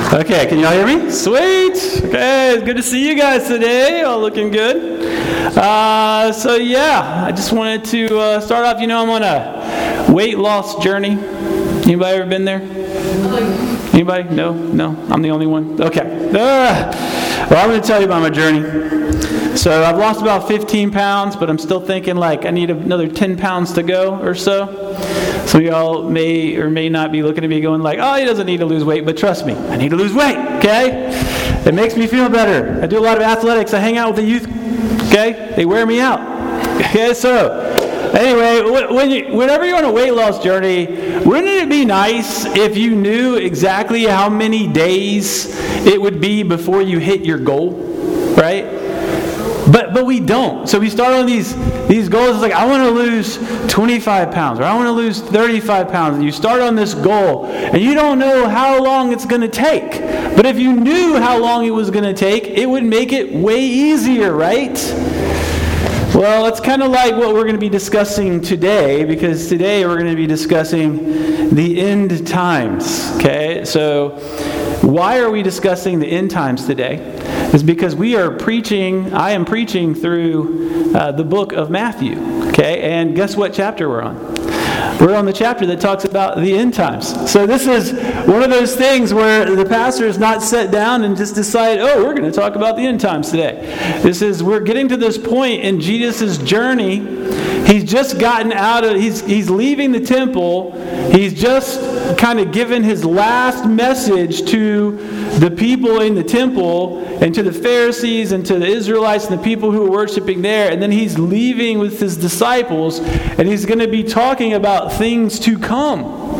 Okay, can y'all hear me? Sweet. Okay, it's good to see you guys today. All looking good. I just wanted to start off. I'm on a weight loss journey. Anybody ever been there? Anybody? No? I'm the only one? Okay. Well, I'm going to tell you about my journey. So I've lost about 15 pounds, but I'm still thinking I need another 10 pounds to go or so. Some of y'all may or may not be looking at me going oh, he doesn't need to lose weight, but trust me, I need to lose weight, okay? It makes me feel better. I do a lot of athletics. I hang out with the youth, okay? They wear me out. Okay, so anyway, whenever you're on a weight loss journey, wouldn't it be nice if you knew exactly how many days it would be before you hit your goal, right? But we don't. So we start on these goals. It's I want to lose 25 pounds or I want to lose 35 pounds. And you start on this goal and you don't know how long it's going to take. But if you knew how long it was going to take, it would make it way easier, right? Well, it's kind of like what we're going to be discussing today, because today we're going to be discussing the end times. Okay, so why are we discussing the end times today? Is because I am preaching through the book of Matthew. Okay, and guess what chapter we're on? We're on the chapter that talks about the end times. So this is one of those things where the pastor is not set down and just decide, we're going to talk about the end times today. We're getting to this point in Jesus' journey. He's just gotten he's leaving the temple. He's just kind of given his last message to the people in the temple and to the Pharisees and to the Israelites and the people who were worshiping there. And then he's leaving with his disciples, and he's going to be talking about things to come.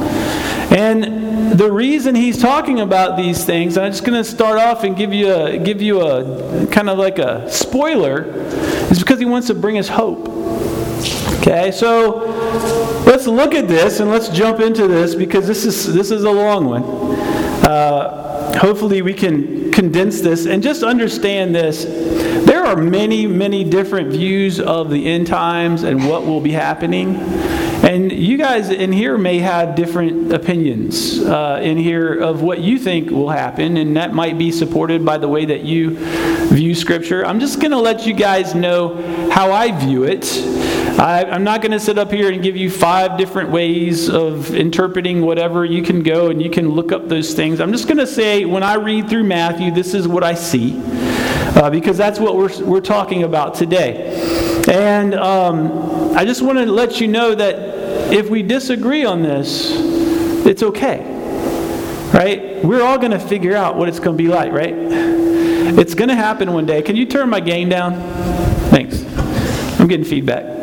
And the reason he's talking about these things, and I'm just going to start off and give you a kind of like a spoiler, is because he wants to bring us hope. Okay, so let's look at this and let's jump into this, because this is a long one. Hopefully we can condense this and just understand this. There are many, many different views of the end times and what will be happening. And you guys in here may have different opinions in here of what you think will happen, and that might be supported by the way that you view Scripture. I'm just going to let you guys know how I view it. I'm not going to sit up here and give you 5 different ways of interpreting whatever. You can go and you can look up those things. I'm just going to say, when I read through Matthew, this is what I see, because that's what we're talking about today. And I just want to let you know that if we disagree on this, it's okay, right? We're all going to figure out what it's going to be like, right? It's going to happen one day. Can you turn my gain down? Thanks. I'm getting feedback.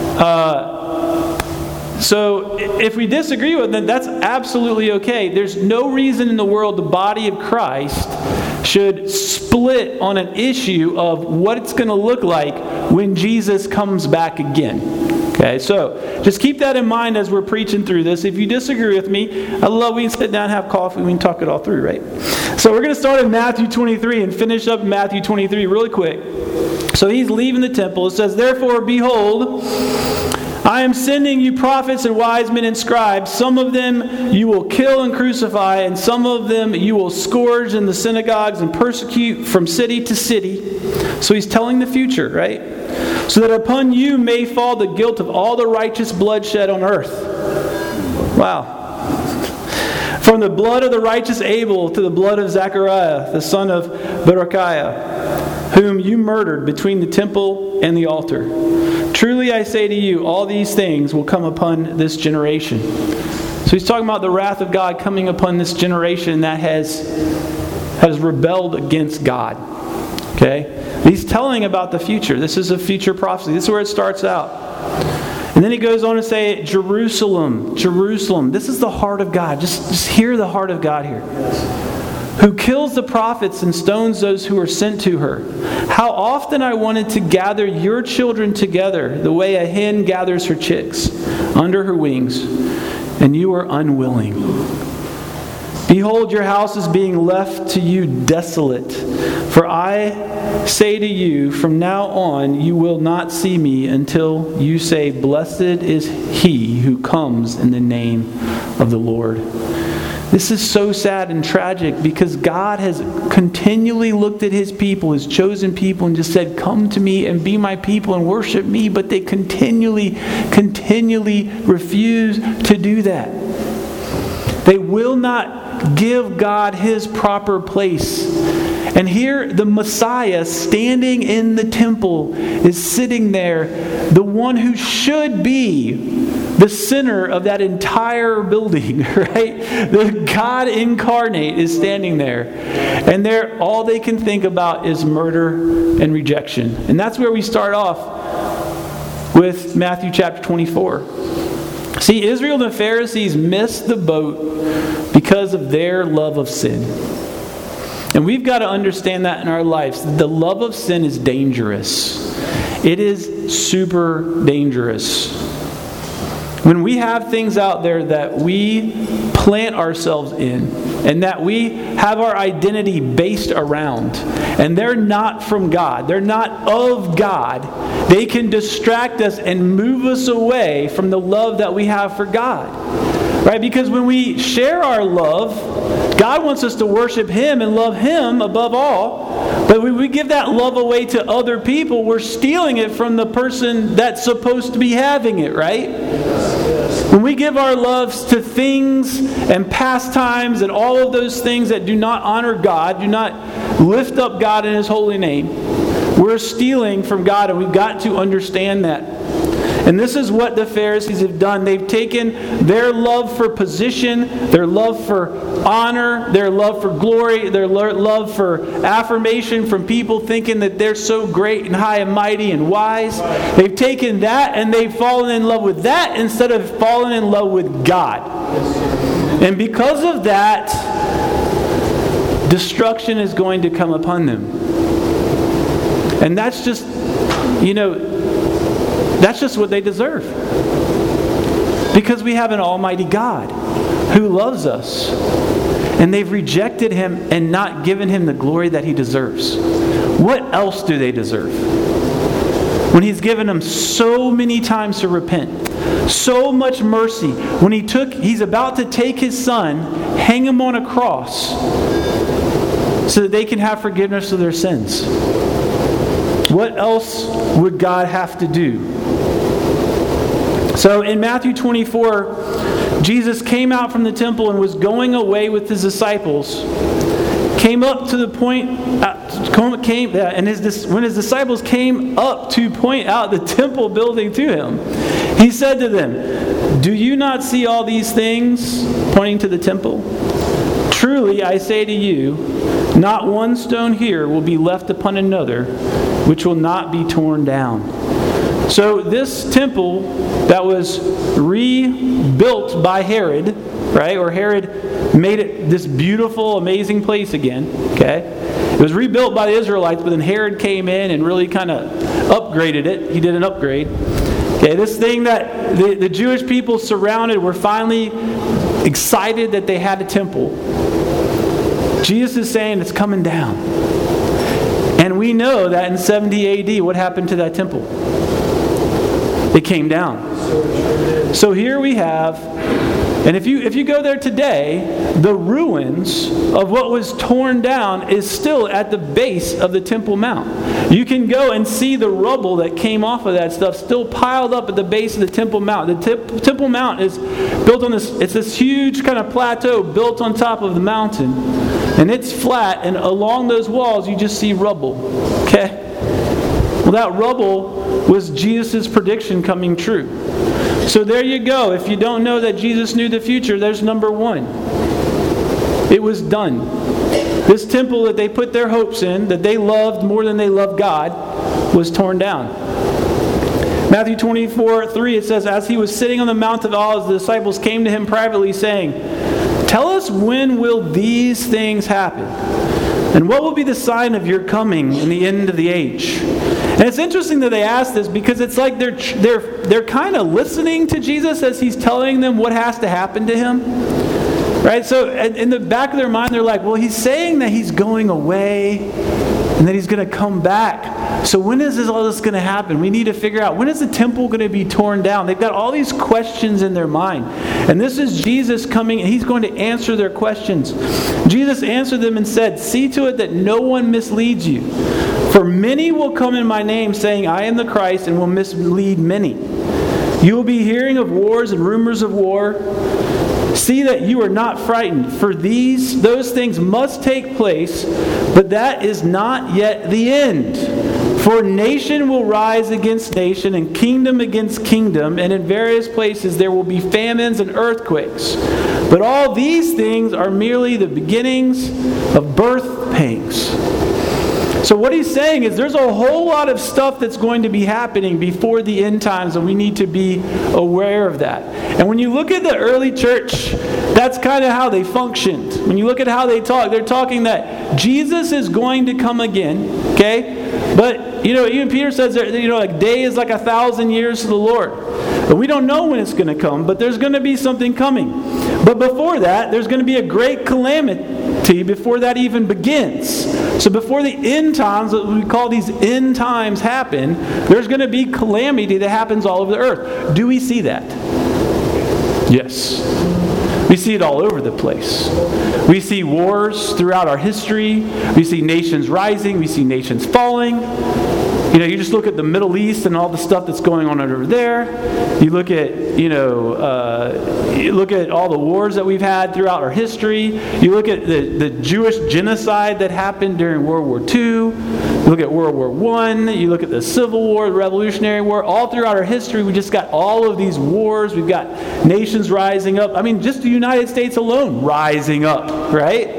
So if we disagree with it, that's absolutely okay. There's no reason in the world the body of Christ should split on an issue of what it's going to look like when Jesus comes back again. Okay, so just keep that in mind as we're preaching through this. If you disagree with me, we can sit down, have coffee, we can talk it all through, right? So we're going to start in Matthew 23 and finish up Matthew 23 really quick. So he's leaving the temple. It says, "Therefore, behold, I am sending you prophets and wise men and scribes. Some of them you will kill and crucify, and some of them you will scourge in the synagogues and persecute from city to city." So he's telling the future, right? "So that upon you may fall the guilt of all the righteous bloodshed on earth." Wow. "From the blood of the righteous Abel to the blood of Zechariah, the son of Berechiah, whom you murdered between the temple and the altar. Truly I say to you, all these things will come upon this generation." So he's talking about the wrath of God coming upon this generation that has rebelled against God. Okay? He's telling about the future. This is a future prophecy. This is where it starts out. And then he goes on to say, Jerusalem, Jerusalem. This is the heart of God. Just hear the heart of God here. "Who kills the prophets and stones those who are sent to her. How often I wanted to gather your children together the way a hen gathers her chicks under her wings, and you are unwilling. Behold, your house is being left to you desolate. For I say to you, from now on you will not see me until you say, Blessed is he who comes in the name of the Lord." This is so sad and tragic because God has continually looked at his people, his chosen people, and just said, come to me and be my people and worship me. But they continually refuse to do that. They will not give God his proper place. And here the Messiah standing in the temple is sitting there, the one who should be the center of that entire building, right? The God incarnate is standing there. And all they can think about is murder and rejection. And that's where we start off with Matthew chapter 24. See, Israel and the Pharisees missed the boat because of their love of sin. And we've got to understand that in our lives. The love of sin is dangerous. It is super dangerous. When we have things out there that we plant ourselves in and that we have our identity based around, and they're not from God, they're not of God, they can distract us and move us away from the love that we have for God. Right? Because when we share our love, God wants us to worship him and love him above all. But when we give that love away to other people, we're stealing it from the person that's supposed to be having it, right? When we give our loves to things and pastimes and all of those things that do not honor God, do not lift up God in his holy name, we're stealing from God, and we've got to understand that. And this is what the Pharisees have done. They've taken their love for position, their love for honor, their love for glory, their love for affirmation from people thinking that they're so great and high and mighty and wise. They've taken that and they've fallen in love with that instead of falling in love with God. And because of that, destruction is going to come upon them. And that's just, that's just what they deserve. Because we have an almighty God who loves us. And they've rejected him and not given him the glory that he deserves. What else do they deserve? When he's given them so many times to repent, so much mercy, when he's about to take his son, hang him on a cross, so that they can have forgiveness of their sins. What else would God have to do? So in Matthew 24, Jesus came out from the temple and was going away with his disciples. Came up to the point, when his disciples came up to point out the temple building to him, he said to them, "Do you not see all these things?" Pointing to the temple. "Truly, I say to you, not one stone here will be left upon another, which will not be torn down." So this temple that was rebuilt by Herod, right? Or Herod made it this beautiful, amazing place again, okay? It was rebuilt by the Israelites, but then Herod came in and really kind of upgraded it. He did an upgrade. Okay, this thing that the Jewish people surrounded were finally excited that they had a temple. Jesus is saying it's coming down. And we know that in 70 AD, what happened to that temple? It came down. So here we have, and if you go there today, the ruins of what was torn down is still at the base of the Temple Mount. You can go and see the rubble that came off of that stuff still piled up at the base of the Temple Mount. The Temple Mount is built on it's this huge kind of plateau built on top of the mountain. And it's flat, and along those walls you just see rubble. Okay? Well, that rubble was Jesus' prediction coming true. So there you go. If you don't know that Jesus knew the future, there's number one. It was done. This temple that they put their hopes in, that they loved more than they loved God, was torn down. Matthew 24:3, it says, "As he was sitting on the Mount of Olives, the disciples came to him privately, saying, 'Tell us, when will these things happen? And what will be the sign of your coming in the end of the age?'" And it's interesting that they ask this, because it's like they're kind of listening to Jesus as he's telling them what has to happen to him. Right? So in the back of their mind, they're like, well, he's saying that he's going away. and then he's going to come back. So when is all this going to happen? We need to figure out, when is the temple going to be torn down? They've got all these questions in their mind. And this is Jesus coming, and he's going to answer their questions. Jesus answered them and said, "See to it that no one misleads you. For many will come in my name, saying, 'I am the Christ,' and will mislead many. You will be hearing of wars and rumors of war. See that you are not frightened, for those things must take place, but that is not yet the end. For nation will rise against nation, and kingdom against kingdom, and in various places there will be famines and earthquakes. But all these things are merely the beginnings of birth pangs." So what he's saying is there's a whole lot of stuff that's going to be happening before the end times, and we need to be aware of that. And when you look at the early church, that's kind of how they functioned. When you look at how they talk, they're talking that Jesus is going to come again, okay? But, even Peter says, that, a day is like 1,000 years to the Lord. But we don't know when it's going to come, but there's going to be something coming. But before that, there's going to be a great calamity before that even begins. So before the end times, what we call these end times happen, there's going to be calamity that happens all over the earth. Do we see that? Yes. We see it all over the place. We see wars throughout our history. We see nations rising. We see nations falling. You just look at the Middle East and all the stuff that's going on over there. You look at, you look at all the wars that we've had throughout our history. You look at the Jewish genocide that happened during World War II. You look at World War I. You look at the Civil War, the Revolutionary War. All throughout our history, we just got all of these wars. We've got nations rising up. I mean, just the United States alone rising up, right?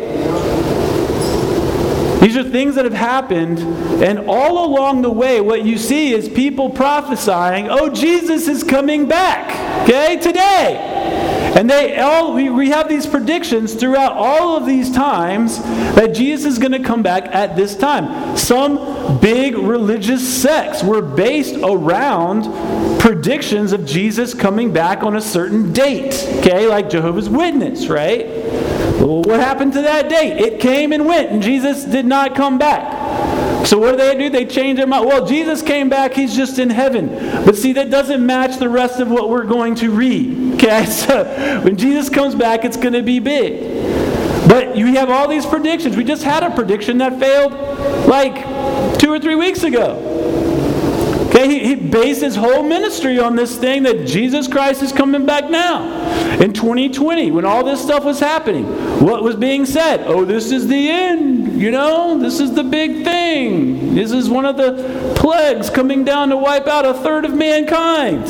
These are things that have happened, and all along the way, what you see is people prophesying, "Oh, Jesus is coming back, okay, today." And we have these predictions throughout all of these times that Jesus is going to come back at this time. Some big religious sects were based around predictions of Jesus coming back on a certain date, okay, like Jehovah's Witness, right? Well, what happened to that date? It came and went, and Jesus did not come back. So what do? They change their mind. Well, Jesus came back, he's just in heaven. But see, that doesn't match the rest of what we're going to read. Okay, so when Jesus comes back, it's going to be big. But you have all these predictions. We just had a prediction that failed like 2 or 3 weeks ago. Okay, he based his whole ministry on this thing that Jesus Christ is coming back now. In 2020, when all this stuff was happening, what was being said? Oh, this is the end, this is the big thing. This is one of the plagues coming down to wipe out 1/3 of mankind.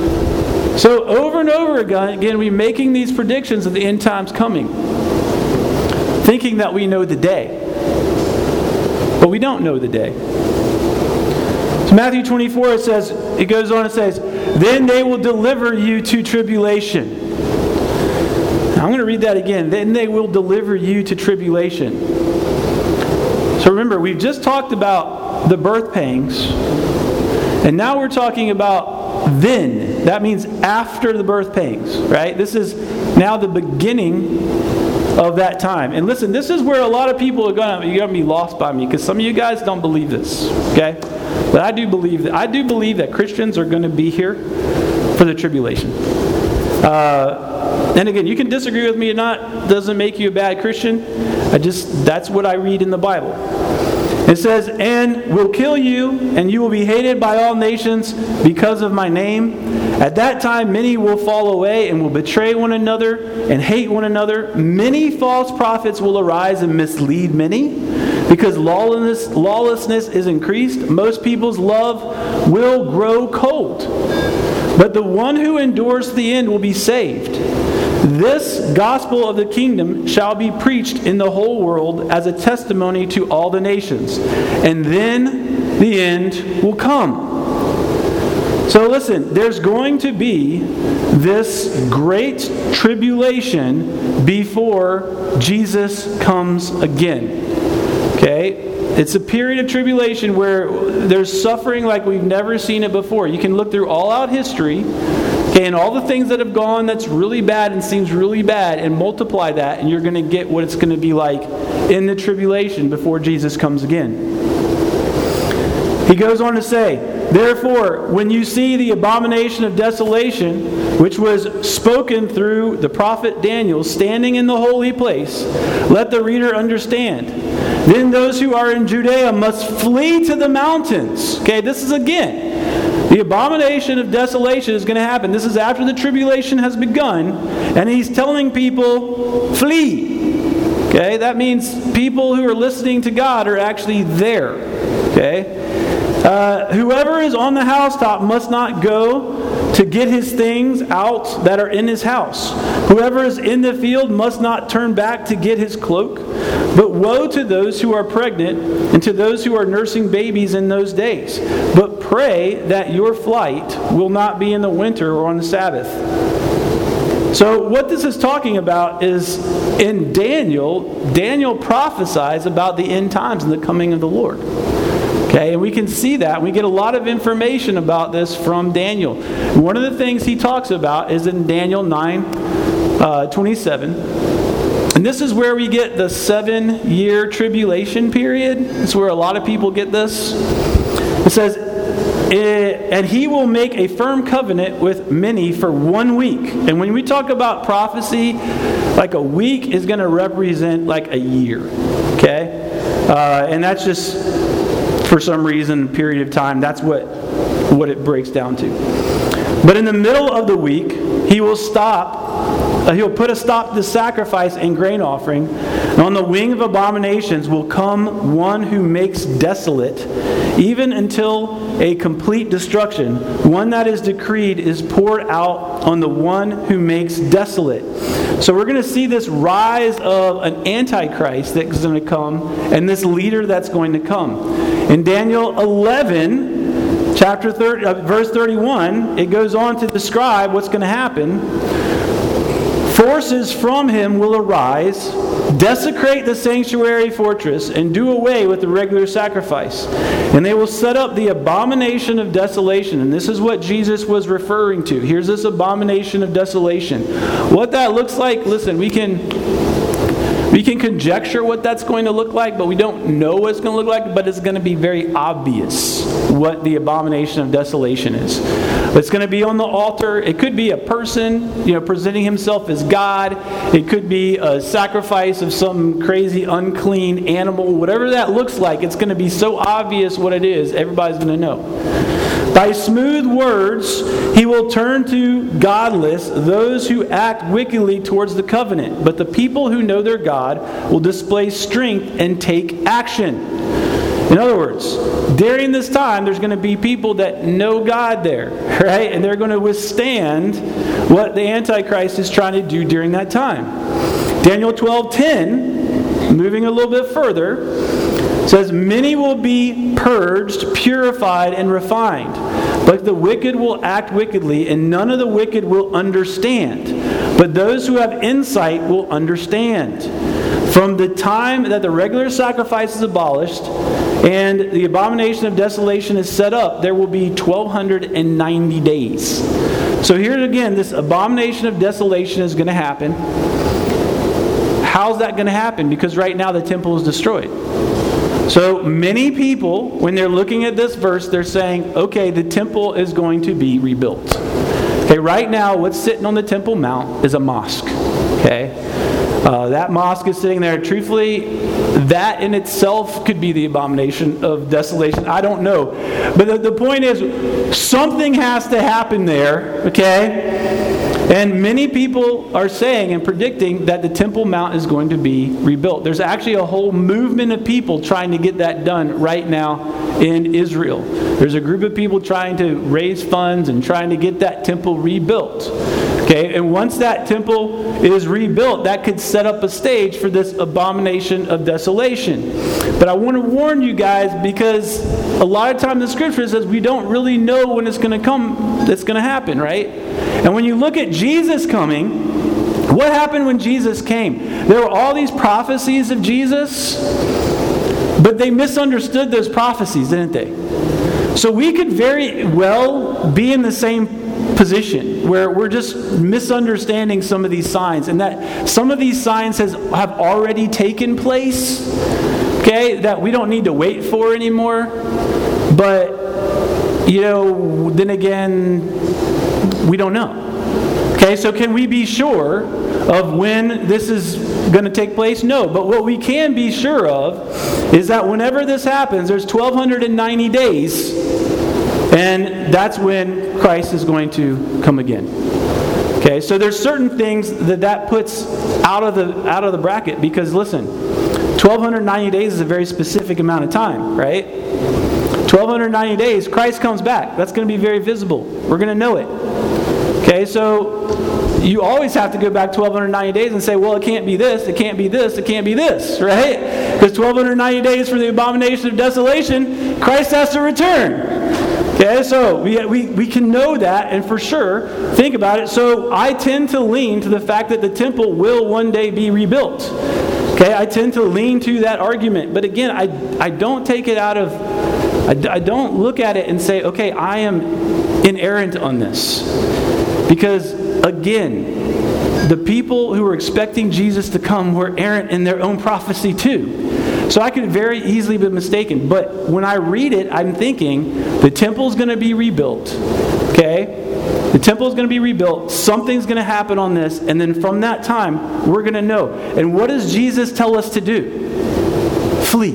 So over and over again, we're making these predictions of the end times coming, thinking that we know the day. But we don't know the day. So Matthew 24, it goes on and says, "Then they will deliver you to tribulation." Now, I'm going to read that again. "Then they will deliver you to tribulation." So remember, we've just talked about the birth pangs. And now we're talking about then. That means after the birth pangs, right? This is now the beginning of that time. And listen, this is where a lot of people are going to be lost by me, because some of you guys don't believe this, okay? But I do believe that Christians are going to be here for the tribulation. And again, you can disagree with me or not. Doesn't make you a bad Christian. That's what I read in the Bible. It says, "And will kill you, and you will be hated by all nations because of my name. At that time many will fall away and will betray one another and hate one another. Many false prophets will arise and mislead many. Because lawlessness is increased, most people's love will grow cold. But the one who endures to the end will be saved. This gospel of the kingdom shall be preached in the whole world as a testimony to all the nations. And then the end will come." So listen, there's going to be this great tribulation before Jesus comes again. Okay? It's a period of tribulation where there's suffering like we've never seen it before. You can look through all out history, okay, and all the things that have gone that's really bad and seems really bad, and multiply that, and you're going to get what it's going to be like in the tribulation before Jesus comes again. He goes on to say, therefore, when you see the abomination of desolation, which was spoken through the prophet Daniel, standing in the holy place, let the reader understand. Then those who are in Judea must flee to the mountains. Okay, this is again, the abomination of desolation is going to happen. This is after the tribulation has begun, and he's telling people, flee. Okay, that means people who are listening to God are actually there. Okay, whoever is on the housetop must not go to get his things out that are in his house. Whoever is in the field must not turn back to get his cloak. But woe to those who are pregnant and to those who are nursing babies in those days. But pray that your flight will not be in the winter or on the Sabbath. So what this is talking about is in Daniel prophesies about the end times and the coming of the Lord. Okay, and we can see that. We get a lot of information about this from Daniel. One of the things he talks about is in Daniel 9:27. And this is where we get the 7-year tribulation period. It's where a lot of people get this. It says, and he will make a firm covenant with many for 1 week. And when we talk about prophecy, like a week is going to represent like a year. Okay? And that's just, for some reason, period of time, that's what it breaks down to. But in the middle of the week, he will stop. He'll put a stop to the sacrifice and grain offering. And on the wing of abominations will come one who makes desolate, even until a complete destruction. One that is decreed is poured out on the one who makes desolate. So we're going to see this rise of an antichrist that's going to come, and this leader that's going to come. In Daniel 11, chapter 30, verse 31, it goes on to describe what's going to happen. Forces from him will arise, desecrate the sanctuary fortress, and do away with the regular sacrifice. And they will set up the abomination of desolation. And this is what Jesus was referring to. Here's this abomination of desolation. What that looks like, listen, we can conjecture what that's going to look like, but we don't know what it's going to look like, but it's going to be very obvious what the abomination of desolation is. It's going to be on the altar. It could be a person, presenting himself as God. It could be a sacrifice of some crazy unclean animal. Whatever that looks like, it's going to be so obvious what it is, everybody's going to know. By smooth words, he will turn to godless those who act wickedly towards the covenant. But the people who know their God will display strength and take action. In other words, during this time, there's going to be people that know God there, right? And they're going to withstand what the Antichrist is trying to do during that time. Daniel 12:10, moving a little bit further, says, many will be purged, purified, and refined. But the wicked will act wickedly, and none of the wicked will understand. But those who have insight will understand. From the time that the regular sacrifice is abolished and the abomination of desolation is set up, there will be 1,290 days. So here again, this abomination of desolation is going to happen. How's that going to happen? Because right now the temple is destroyed. So many people, when they're looking at this verse, they're saying, okay, the temple is going to be rebuilt. Okay, right now what's sitting on the Temple Mount is a mosque. Okay, that mosque is sitting there. Truthfully, that in itself could be the abomination of desolation. I don't know. But the point is, something has to happen there, okay? And many people are saying and predicting that the Temple Mount is going to be rebuilt. There's actually a whole movement of people trying to get that done right now in Israel. There's a group of people trying to raise funds and trying to get that temple rebuilt. Okay, and once that temple is rebuilt, that could set up a stage for this abomination of desolation. But I want to warn you guys, because a lot of times the scripture says we don't really know when it's going to come, it's going to happen, right? And when you look at Jesus coming, what happened when Jesus came? There were all these prophecies of Jesus, but they misunderstood those prophecies, didn't they? So we could very well be in the same position where we're just misunderstanding some of these signs, and that some of these signs have already taken place, okay, that we don't need to wait for anymore. But, then again, we don't know. Okay, so can we be sure of when this is going to take place? No, but what we can be sure of is that whenever this happens, there's 1,290 days, and that's when Christ is going to come again. Okay, so there's certain things that puts out of the bracket, because listen, 1,290 days is a very specific amount of time, right? 1,290 days, Christ comes back. That's going to be very visible. We're going to know it. Okay, so you always have to go back 1,290 days and say, well, it can't be this, it can't be this, it can't be this, right? Because 1,290 days for the abomination of desolation, Christ has to return. Okay, so we can know that, and for sure, think about it. So I tend to lean to the fact that the temple will one day be rebuilt. Okay, I tend to lean to that argument. But again, I don't take it out of, I don't look at it and say, okay, I am inerrant on this. Because, again, the people who were expecting Jesus to come were errant in their own prophecy too. So I could very easily be mistaken. But when I read it, I'm thinking the temple's going to be rebuilt. Okay? The temple's going to be rebuilt. Something's going to happen on this. And then from that time, we're going to know. And what does Jesus tell us to do? Flee.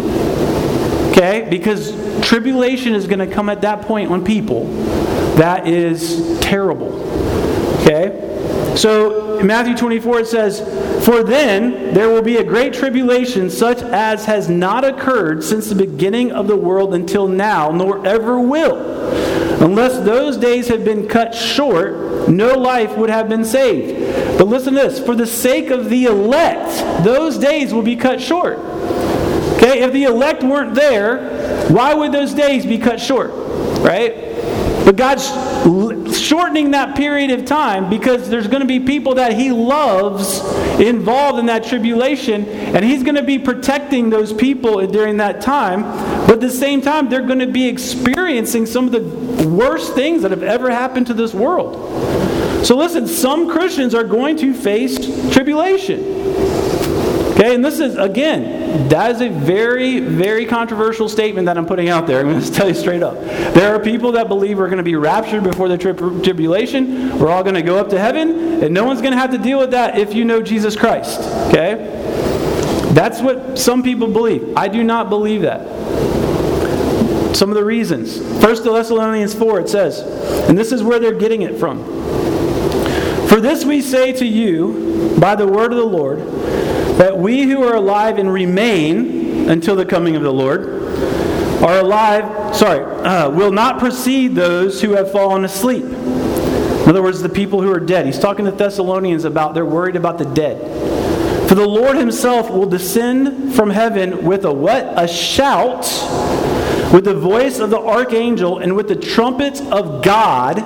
Okay? Because tribulation is going to come at that point on people. That is terrible. Okay? So in Matthew 24 it says, "For then there will be a great tribulation such as has not occurred since the beginning of the world until now, nor ever will. Unless those days had been cut short, no life would have been saved." But listen to this. For the sake of the elect, those days will be cut short. Okay? If the elect weren't there, why would those days be cut short? Right? But God's shortening that period of time because there's going to be people that He loves involved in that tribulation, and He's going to be protecting those people during that time. But at the same time, they're going to be experiencing some of the worst things that have ever happened to this world. So listen, some Christians are going to face tribulation. Okay, and this is, again, that is a very, very controversial statement that I'm putting out there. I'm going to tell you straight up. There are people that believe we're going to be raptured before the tribulation. We're all going to go up to heaven, and no one's going to have to deal with that if you know Jesus Christ. Okay? That's what some people believe. I do not believe that. Some of the reasons. 1 Thessalonians 4, it says, and this is where they're getting it from. "For this we say to you by the word of the Lord, that we who are alive and remain until the coming of the Lord will not precede those who have fallen asleep." In other words, the people who are dead. He's talking to Thessalonians about they're worried about the dead. "For the Lord Himself will descend from heaven with a what? A shout, with the voice of the archangel, and with the trumpet of God."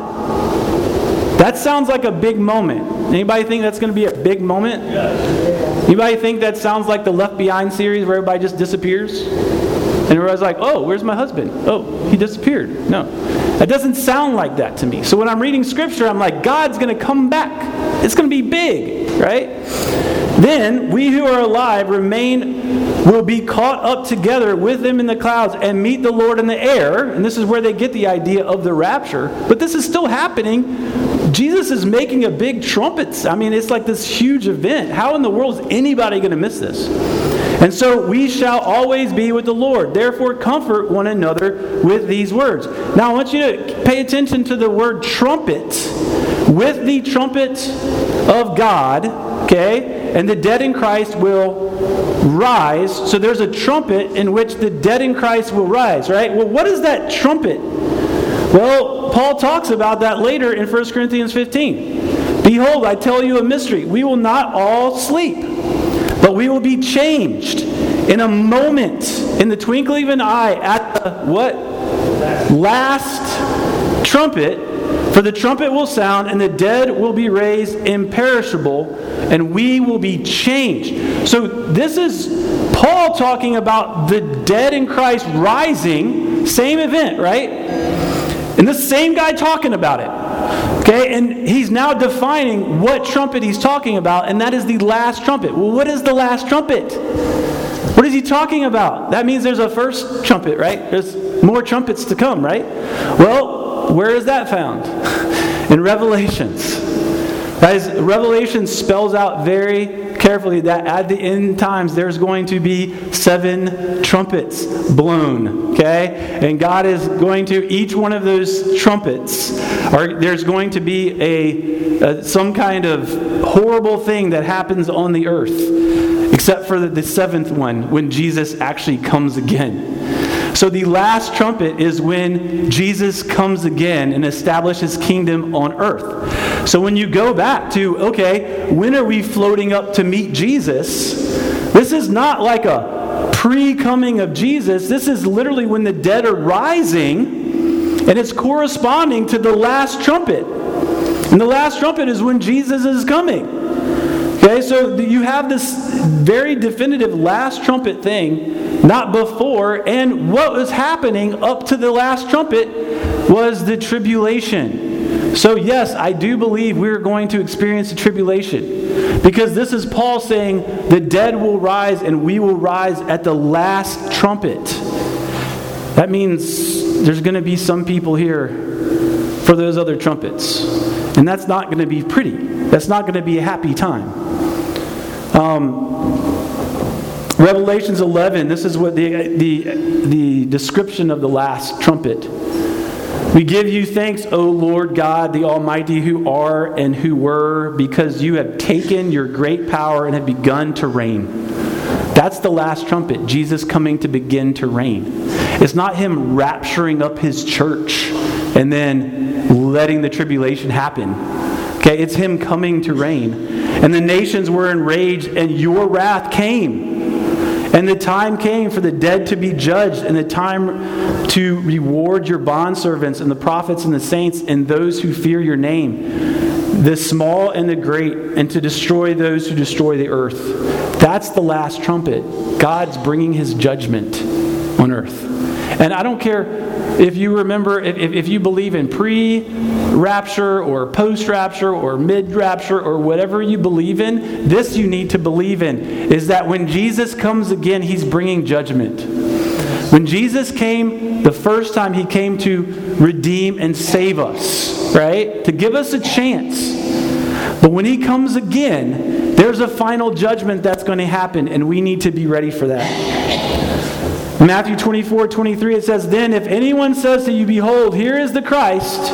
That sounds like a big moment. Anybody think that's going to be a big moment? Anybody think that sounds like the Left Behind series where everybody just disappears? And everybody's like, oh, where's my husband? Oh, he disappeared. No. That doesn't sound like that to me. So when I'm reading Scripture, I'm like, God's going to come back. It's going to be big, right? "Then we who are alive will be caught up together with them in the clouds and meet the Lord in the air." And this is where they get the idea of the rapture. But this is still happening. Jesus is making a big trumpet. I mean, it's like this huge event. How in the world is anybody going to miss this? "And so we shall always be with the Lord. Therefore comfort one another with these words." Now I want you to pay attention to the word trumpet. "With the trumpet of God," okay? "And the dead in Christ will rise." So there's a trumpet in which the dead in Christ will rise, right? Well, what is that trumpet? Well, Paul talks about that later in 1 Corinthians 15. "Behold, I tell you a mystery. We will not all sleep, but we will be changed in a moment, in the twinkling of an eye, at the" what? "Last trumpet. For the trumpet will sound, and the dead will be raised imperishable, and we will be changed." So this is Paul talking about the dead in Christ rising. Same event, right? And the same guy talking about it. Okay, and he's now defining what trumpet he's talking about, and that is the last trumpet. Well, what is the last trumpet? What is he talking about? That means there's a first trumpet, right? There's more trumpets to come, right? Well, where is that found? In Revelations. Guys, Revelation spells out very carefully that at the end times there's going to be 7 trumpets blown, okay? And God is going to, each one of those trumpets, there's going to be some kind of horrible thing that happens on the earth, except for the 7th one, when Jesus actually comes again. So the last trumpet is when Jesus comes again and establishes his kingdom on earth. So when you go back to, okay, when are we floating up to meet Jesus? This is not like a pre-coming of Jesus. This is literally when the dead are rising, and it's corresponding to the last trumpet. And the last trumpet is when Jesus is coming. Okay, so you have this very definitive last trumpet thing, not before, and what was happening up to the last trumpet was the tribulation. So yes, I do believe we're going to experience the tribulation, because this is Paul saying the dead will rise and we will rise at the last trumpet. That means there's going to be some people here for those other trumpets, and that's not going to be pretty. That's not going to be a happy time. Revelations 11, this is what the description of the last trumpet. We give you thanks, O Lord God, the Almighty, who are and who were, because you have taken your great power and have begun to reign. That's the last trumpet, Jesus coming to begin to reign. It's not him rapturing up his church and then letting the tribulation happen. Okay, it's him coming to reign. And the nations were enraged, and your wrath came. And the time came for the dead to be judged, and the time to reward your bondservants and the prophets and the saints and those who fear your name, the small and the great, and to destroy those who destroy the earth. That's the last trumpet. God's bringing his judgment on earth. And I don't care if you remember, if you believe in pre-rapture or post-rapture or mid-rapture or whatever you believe in, this you need to believe in, is that when Jesus comes again, he's bringing judgment. When Jesus came, the first time he came to redeem and save us, right? To give us a chance. But when he comes again, there's a final judgment that's going to happen, and we need to be ready for that. Matthew 24:23, it says, "Then if anyone says to you, behold, here is the Christ,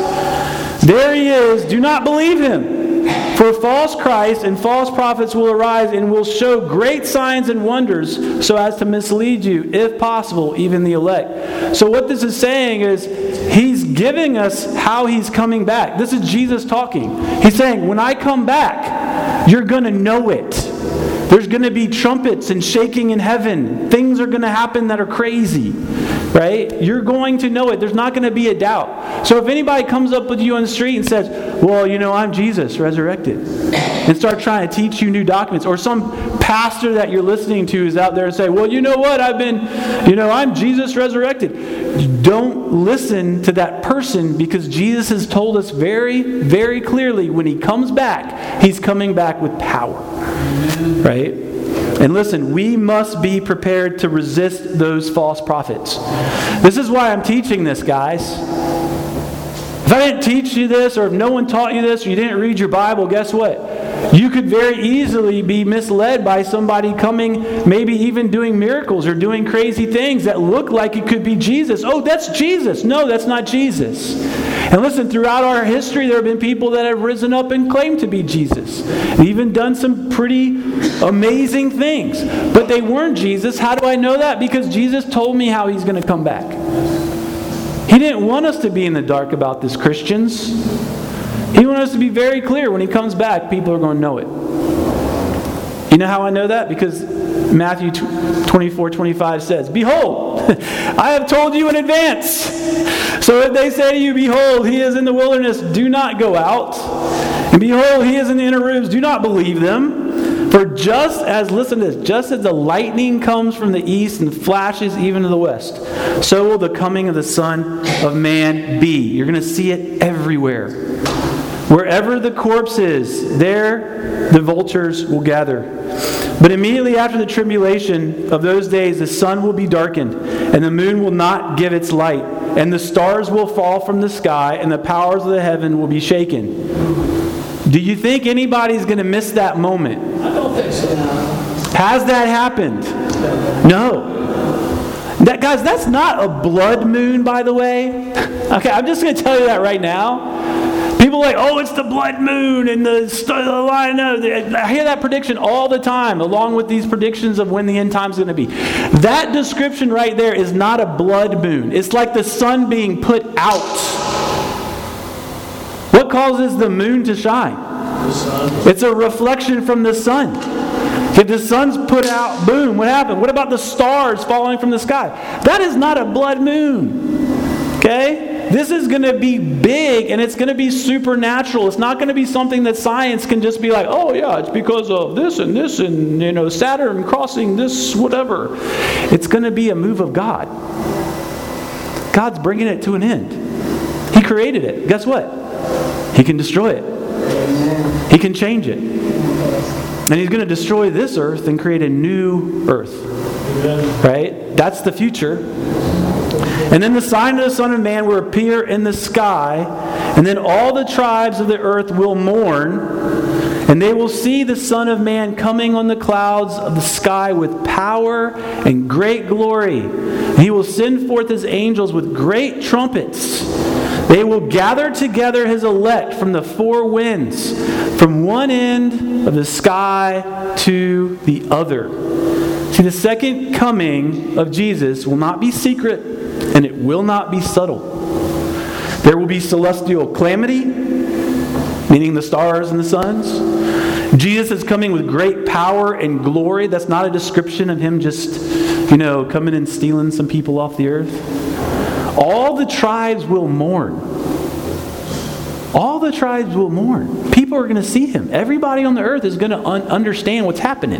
there he is, do not believe him. For false Christs and false prophets will arise and will show great signs and wonders so as to mislead you, if possible, even the elect." So what this is saying is, he's giving us how he's coming back. This is Jesus talking. He's saying, when I come back, you're going to know it. There's going to be trumpets and shaking in heaven. Things are going to happen that are crazy, right? You're going to know it. There's not going to be a doubt. So if anybody comes up with you on the street and says, well, I'm Jesus resurrected, and start trying to teach you new documents, or some pastor that you're listening to is out there and say, well, you know what? I'm Jesus resurrected. Don't listen to that person, because Jesus has told us very, very clearly when he comes back, he's coming back with power. Right? And listen, we must be prepared to resist those false prophets. This is why I'm teaching this, guys. If I didn't teach you this, or if no one taught you this, or you didn't read your Bible, guess what? You could very easily be misled by somebody coming, maybe even doing miracles or doing crazy things that look like it could be Jesus. Oh, that's Jesus. No, that's not Jesus. And listen, throughout our history, there have been people that have risen up and claimed to be Jesus. And even done some pretty amazing things. But they weren't Jesus. How do I know that? Because Jesus told me how he's going to come back. He didn't want us to be in the dark about this, Christians. He wanted us to be very clear. When he comes back, people are going to know it. You know how I know that? Because Matthew 24:25 says, "Behold, I have told you in advance. So if they say to you, behold, he is in the wilderness, do not go out. And behold, he is in the inner rooms, do not believe them. For just as the lightning comes from the east and flashes even to the west, so will the coming of the Son of Man be." You're going to see it everywhere. Wherever the corpse is, there the vultures will gather. But immediately after the tribulation of those days, the sun will be darkened, and the moon will not give its light, and the stars will fall from the sky, and the powers of the heaven will be shaken. Do you think anybody's going to miss that moment? I don't think so. Has that happened? No. Guys, that's not a blood moon, by the way. Okay, I'm just going to tell you that right now. People are like, oh, it's the blood moon and the line. I hear that prediction all the time, along with these predictions of when the end time is going to be. That description right there is not a blood moon. It's like the sun being put out. What causes the moon to shine? The sun. It's a reflection from the sun. If the sun's put out, boom, what happened? What about the stars falling from the sky? That is not a blood moon. Okay? This is going to be big, and it's going to be supernatural. It's not going to be something that science can just be like, oh yeah, it's because of this and Saturn crossing this whatever. It's going to be a move of God. God's bringing it to an end. He created it. Guess what? He can destroy it. He can change it. And He's going to destroy this earth and create a new earth. Right? That's the future. And then the sign of the Son of Man will appear in the sky, and then all the tribes of the earth will mourn, and they will see the Son of Man coming on the clouds of the sky with power and great glory. And He will send forth His angels with great trumpets. They will gather together His elect from the four winds, from one end of the sky to the other. See, the second coming of Jesus will not be secret, and it will not be subtle. There will be celestial calamity, meaning the stars and the suns. Jesus is coming with great power and glory. That's not a description of Him just, coming and stealing some people off the earth. All the tribes will mourn. All the tribes will mourn. People are going to see Him. Everybody on the earth is going to understand what's happening.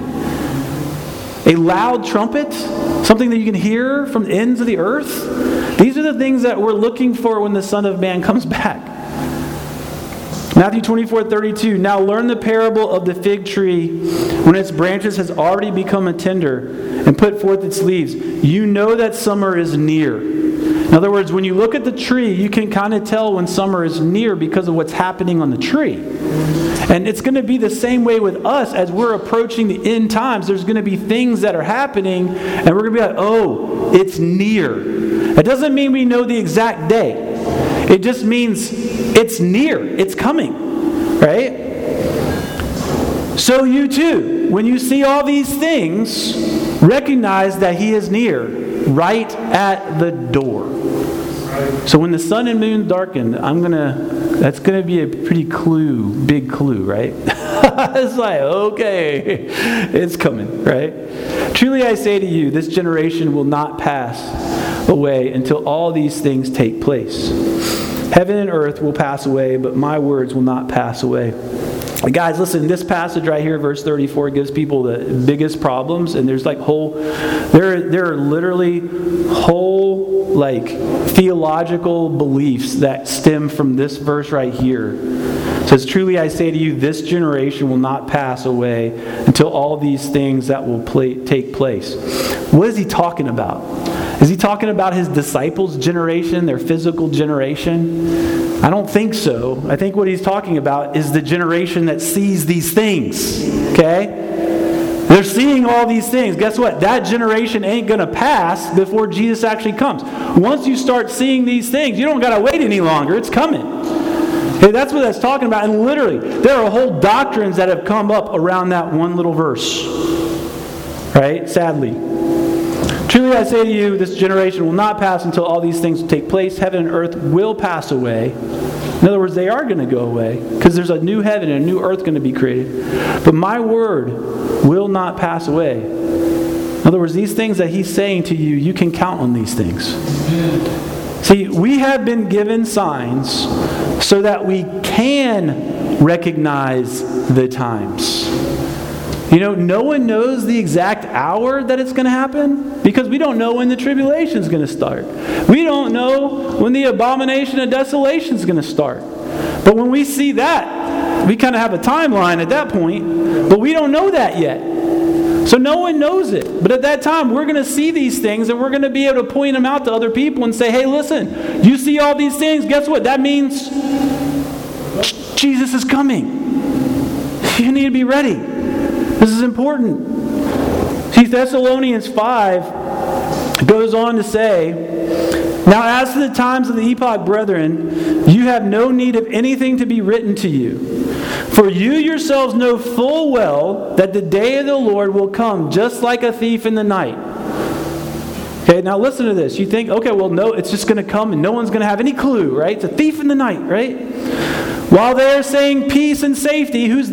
A loud trumpet, something that you can hear from the ends of the earth. These are the things that we're looking for when the Son of Man comes back. Matthew 24:32. Now learn the parable of the fig tree when its branches has already become tender and put forth its leaves. You know that summer is near. In other words, when you look at the tree, you can kind of tell when summer is near because of what's happening on the tree. And it's going to be the same way with us as we're approaching the end times. There's going to be things that are happening, and we're going to be like, oh, it's near. It doesn't mean we know the exact day. It just means it's near. It's coming. Right? So you too, when you see all these things, recognize that He is near, right at the door. So when the sun and moon darken, that's going to be a pretty big clue, right? It's like, okay, it's coming, right? Truly I say to you, this generation will not pass away until all these things take place. Heaven and earth will pass away, but my words will not pass away. Guys, listen, this passage right here, verse 34, gives people the biggest problems, and there's there are literally whole theological beliefs that stem from this verse right here. It says, truly I say to you, this generation will not pass away until all these things that will take place. What is he talking about? Is he talking about his disciples' generation, their physical generation? I don't think so. I think what he's talking about is the generation that sees these things. Okay? They're seeing all these things. Guess what? That generation ain't going to pass before Jesus actually comes. Once you start seeing these things, you don't got to wait any longer. It's coming. Okay, that's what that's talking about. And literally, there are whole doctrines that have come up around that one little verse. Right? Sadly. Truly I say to you, this generation will not pass until all these things take place. Heaven and earth will pass away. In other words, they are going to go away because there's a new heaven and a new earth going to be created. But my word will not pass away. In other words, these things that he's saying to you, you can count on these things. See, we have been given signs so that we can recognize the times. No one knows the exact hour that it's going to happen because we don't know when the tribulation is going to start. We don't know when the abomination of desolation is going to start. But when we see that, we kind of have a timeline at that point, but we don't know that yet. So no one knows it. But at that time, we're going to see these things, and we're going to be able to point them out to other people and say, hey, listen, you see all these things, guess what? That means Jesus is coming. You need to be ready. This is important. See, Thessalonians 5 goes on to say, now as to the times of the epoch, brethren, you have no need of anything to be written to you. For you yourselves know full well that the day of the Lord will come just like a thief in the night. Okay, now listen to this. You think, okay, well, no, it's just going to come and no one's going to have any clue, right? It's a thief in the night, right? While they're saying peace and safety, who's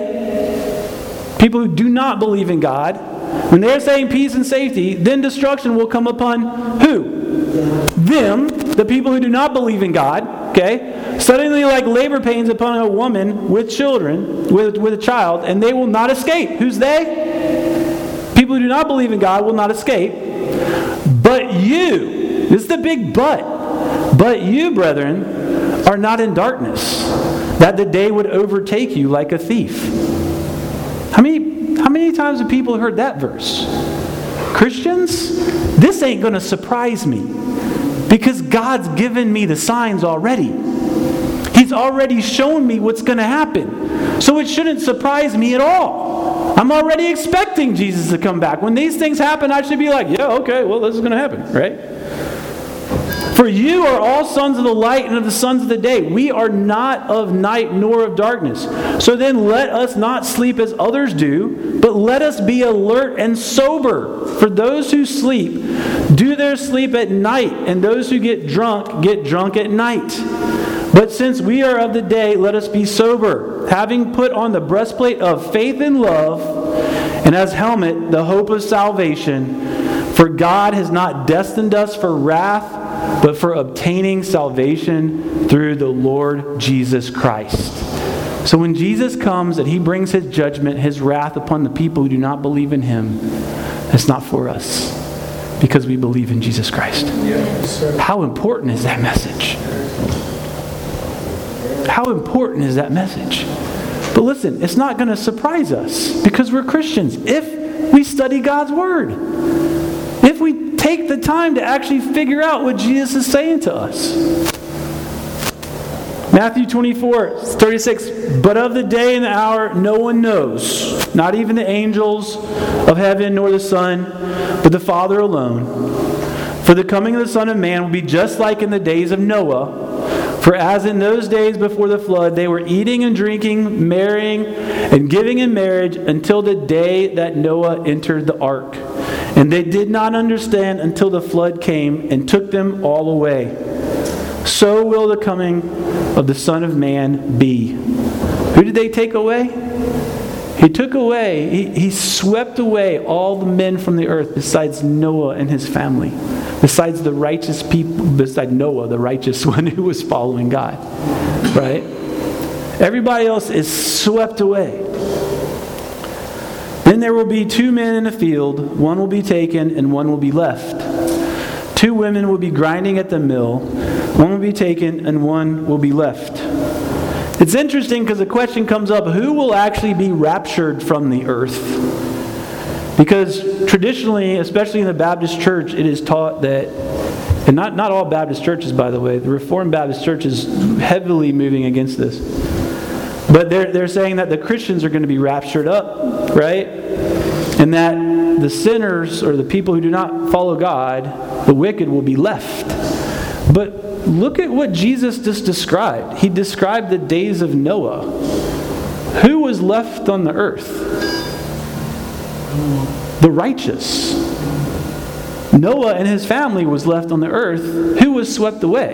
they? People who do not believe in God. When they're saying peace and safety, then destruction will come upon who? Them, the people who do not believe in God. Okay? Suddenly like labor pains upon a woman with children, with a child, and they will not escape. Who's they? People who do not believe in God will not escape. But you, this is the big but you, brethren, are not in darkness, that the day would overtake you like a thief. How many times have people heard that verse? Christians, this ain't going to surprise me because God's given me the signs already. He's already shown me what's going to happen. So it shouldn't surprise me at all. I'm already expecting Jesus to come back. When these things happen, I should be like, yeah, okay, well, this is going to happen, right? For you are all sons of the light and of the sons of the day. We are not of night nor of darkness. So then let us not sleep as others do, but let us be alert and sober. For those who sleep, do their sleep at night, and those who get drunk at night. But since we are of the day, let us be sober, having put on the breastplate of faith and love, and as helmet the hope of salvation. For God has not destined us for wrath, but for obtaining salvation through the Lord Jesus Christ. So when Jesus comes and He brings His judgment, His wrath upon the people who do not believe in Him, it's not for us, because we believe in Jesus Christ. How important is that message? How important is that message? But listen, it's not going to surprise us because we're Christians. If we study God's Word, if we take the time to actually figure out what Jesus is saying to us. Matthew 24:36. But of the day and the hour no one knows, not even the angels of heaven nor the Son, but the Father alone. For the coming of the Son of Man will be just like in the days of Noah. For as in those days before the flood, they were eating and drinking, marrying, and giving in marriage until the day that Noah entered the ark. And they did not understand until the flood came and took them all away. So will the coming of the Son of Man be. Who did they take away? He took away, he swept away all the men from the earth besides Noah and his family. Besides the righteous people, beside Noah, the righteous one who was following God. Right? Everybody else is swept away. Then there will be 2 men in a field, one will be taken and one will be left. 2 women will be grinding at the mill, one will be taken and one will be left. It's interesting because the question comes up, who will actually be raptured from the earth? Because traditionally, especially in the Baptist church, it is taught that, and not all Baptist churches, by the way, the Reformed Baptist church is heavily moving against this. But they're saying that the Christians are going to be raptured up, right? And that the sinners, or the people who do not follow God, the wicked, will be left. But look at what Jesus just described. He described the days of Noah. Who was left on the earth? The righteous. Noah and his family was left on the earth. Who was swept away?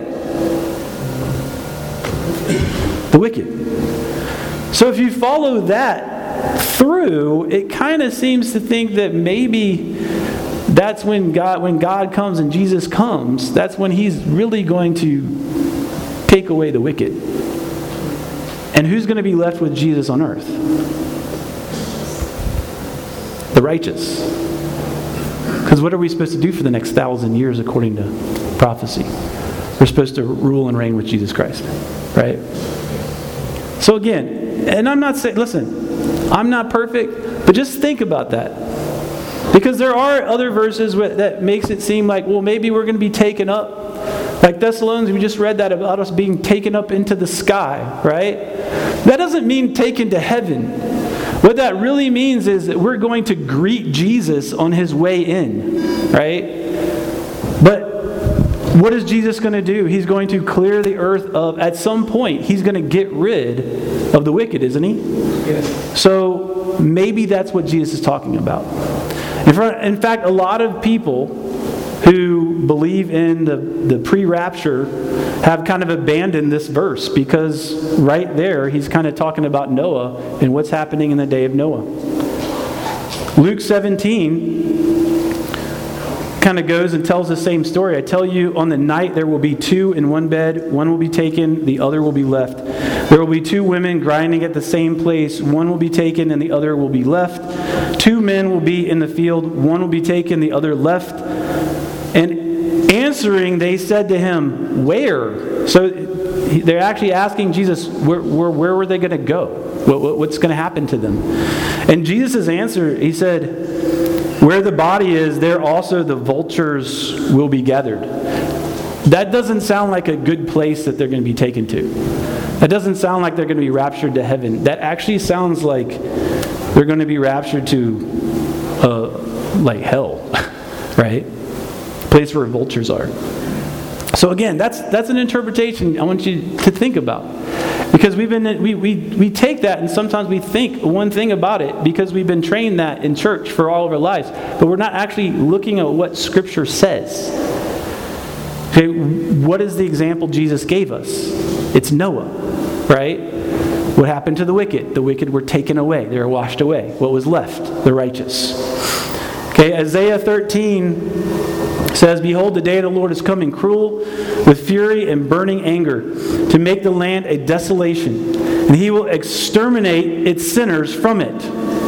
The wicked. So if you follow that through, it kind of seems to think that maybe that's when God comes and Jesus comes, that's when He's really going to take away the wicked. And who's going to be left with Jesus on earth? The righteous. Because what are we supposed to do for the next 1,000 years according to prophecy? we're supposed to rule and reign with Jesus Christ, right? So again, and I'm not saying, listen, I'm not perfect, but just think about that. Because there are other verses that makes it seem like, well, maybe we're going to be taken up. Like Thessalonians, we just read that about us being taken up into the sky, right? That doesn't mean taken to heaven. What that really means is that we're going to greet Jesus on his way in, right? But what is Jesus going to do? He's going to clear the earth of, at some point, he's going to get rid of the wicked, isn't he? Yes. So maybe that's what Jesus is talking about. In fact, a lot of people who believe in the pre-rapture have kind of abandoned this verse, because right there he's kind of talking about Noah and what's happening in the day of Noah. Luke 17 kind of goes and tells the same story. I tell you, on the night there will be two in one bed, one will be taken, the other will be left. There will be two women grinding at the same place, one will be taken and the other will be left. Two men will be in the field, one will be taken, the other left. And answering, they said to him, where? So they're actually asking Jesus, where were they going to go? What's going to happen to them? And Jesus' answer, he said, where the body is, there also the vultures will be gathered. That doesn't sound like a good place that they're going to be taken to. That doesn't sound like they're going to be raptured to heaven. That actually sounds like they're going to be raptured to like hell, right? Place where vultures are. So again, that's an interpretation I want you to think about, because we take that and sometimes we think one thing about it because we've been trained that in church for all of our lives, but we're not actually looking at what Scripture says. Okay, what is the example Jesus gave us? It's Noah, right? What happened to the wicked? The wicked were taken away. They were washed away. What was left? The righteous. Okay, Isaiah 13 says, behold, the day of the Lord is coming, cruel with fury and burning anger, to make the land a desolation, and he will exterminate its sinners from it.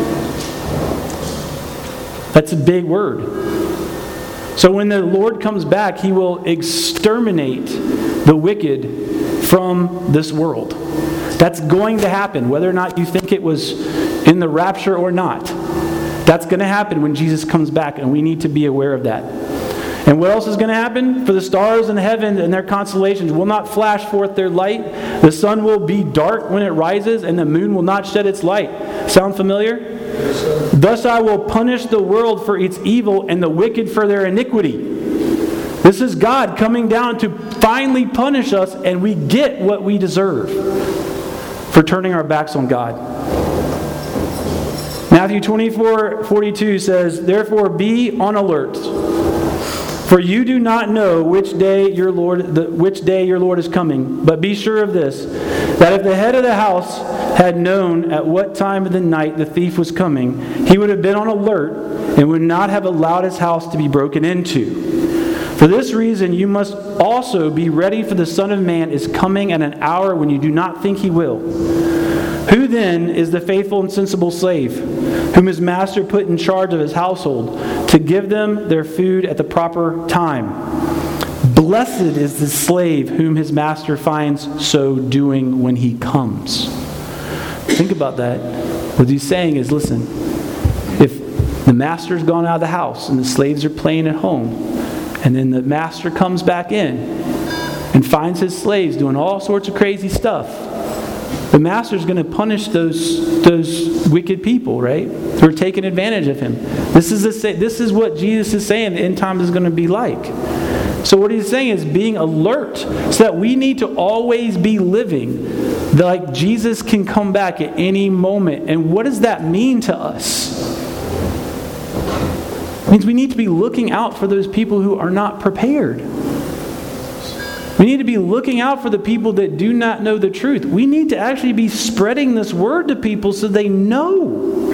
That's a big word. So when the Lord comes back, he will exterminate the wicked from this world. That's going to happen, whether or not you think it was in the rapture or not. That's going to happen when Jesus comes back, and we need to be aware of that. And what else is going to happen? For the stars in heaven and their constellations will not flash forth their light. The sun will be dark when it rises, and the moon will not shed its light. Sound familiar? Yes, sir. Thus I will punish the world for its evil and the wicked for their iniquity. This is God coming down to finally punish us, and we get what we deserve for turning our backs on God. Matthew 24:42 says, therefore be on alert, for you do not know which day your Lord is coming. But be sure of this, that if the head of the house had known at what time of the night the thief was coming, he would have been on alert and would not have allowed his house to be broken into. For this reason you must also be ready, for the Son of Man is coming at an hour when you do not think he will. Who then is the faithful and sensible slave, whom his master put in charge of his household, to give them their food at the proper time? Blessed is the slave whom his master finds so doing when he comes. Think about that. What he's saying is, listen, if the master's gone out of the house and the slaves are playing at home, and then the master comes back in and finds his slaves doing all sorts of crazy stuff, the master's going to punish those wicked people, right? Who are taking advantage of him. This is what Jesus is saying the end times is going to be like. So what he's saying is being alert, so that we need to always be living like Jesus can come back at any moment. And what does that mean to us? It means we need to be looking out for those people who are not prepared. We need to be looking out for the people that do not know the truth. We need to actually be spreading this word to people so they know.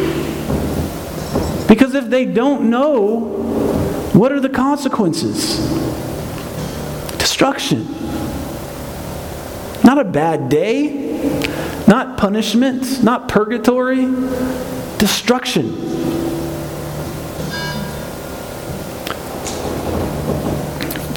Because if they don't know, what are the consequences? Destruction. Not a bad day, not punishment, not purgatory, destruction.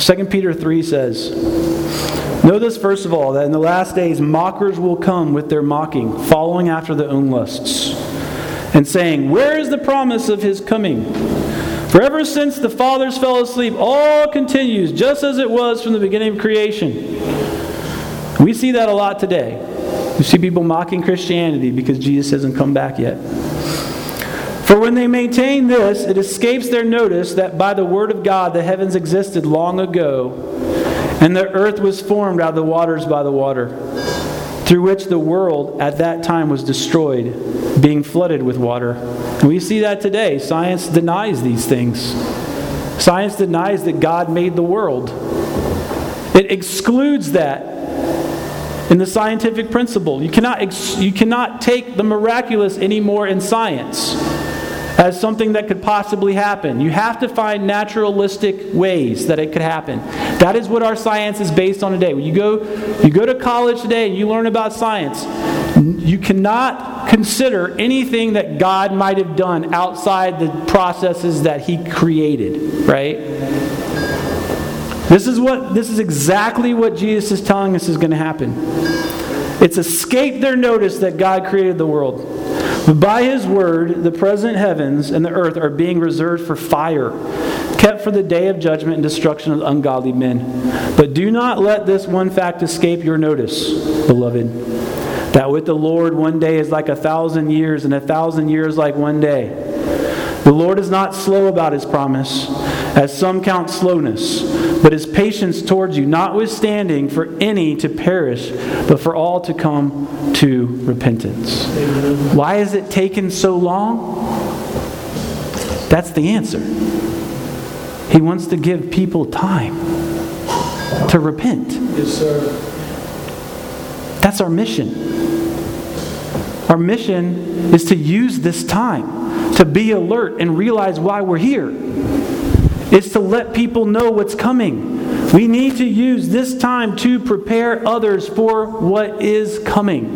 2 Peter 3 says, "Know this first of all, that in the last days mockers will come with their mocking, following after their own lusts, and saying, 'Where is the promise of his coming?' For ever since the fathers fell asleep, all continues just as it was from the beginning of creation." We see that a lot today. You see people mocking Christianity because Jesus hasn't come back yet. "For when they maintain this, it escapes their notice that by the word of God the heavens existed long ago, and the earth was formed out of the waters by the water, through which the world at that time was destroyed, being flooded with water." And we see that today. Science denies these things. Science denies that God made the world. It excludes that in the scientific principle. You cannot take the miraculous anymore in science as something that could possibly happen. You have to find naturalistic ways that it could happen. That is what our science is based on today. When you go to college today and you learn about science, you cannot consider anything that God might have done outside the processes that He created, right? This is exactly what Jesus is telling us is going to happen. It's escaped their notice that God created the world. But by His word, the present heavens and the earth are being reserved for fire, kept for the day of judgment and destruction of ungodly men. But do not let this one fact escape your notice, beloved, that with the Lord 1 day is like 1,000 years, and 1,000 years like 1 day. The Lord is not slow about His promise, as some count slowness, but is patience towards you, notwithstanding for any to perish, but for all to come to repentance. Why is it taken so long? That's the answer. He wants to give people time to repent. Yes, sir. That's our mission. Our mission is to use this time to be alert and realize why we're here. It's to let people know what's coming. We need to use this time to prepare others for what is coming.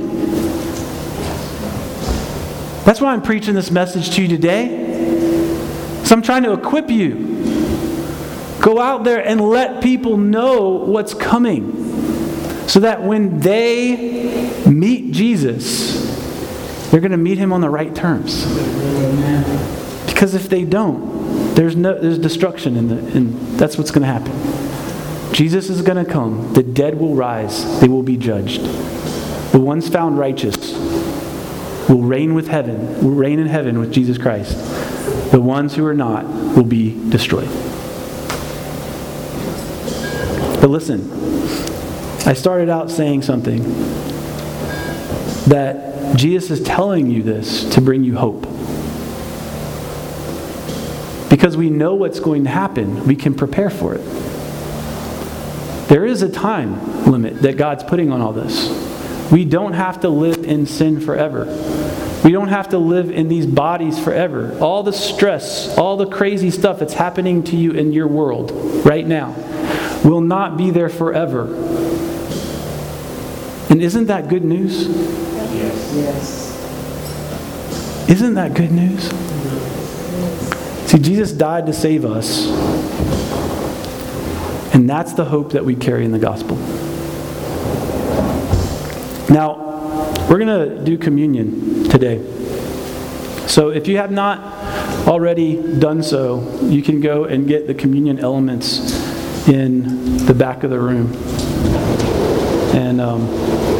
That's why I'm preaching this message to you today. So I'm trying to equip you. Go out there and let people know what's coming, so that when they meet Jesus, they're going to meet Him on the right terms. Because if they don't, there's destruction and that's what's going to happen. Jesus is going to come. The dead will rise. They will be judged. The ones found righteous will reign in heaven with Jesus Christ. The ones who are not will be destroyed. But listen, I started out saying something, that Jesus is telling you this to bring you hope. Because we know what's going to happen, we can prepare for it. There is a time limit that God's putting on all this. We don't have to live in sin forever. We don't have to live in these bodies forever. All the stress, all the crazy stuff that's happening to you in your world right now will not be there forever. And isn't that good news? Yes. Isn't that good news? See, Jesus died to save us. And that's the hope that we carry in the gospel. Now, we're going to do communion today. So if you have not already done so, you can go and get the communion elements in the back of the room. And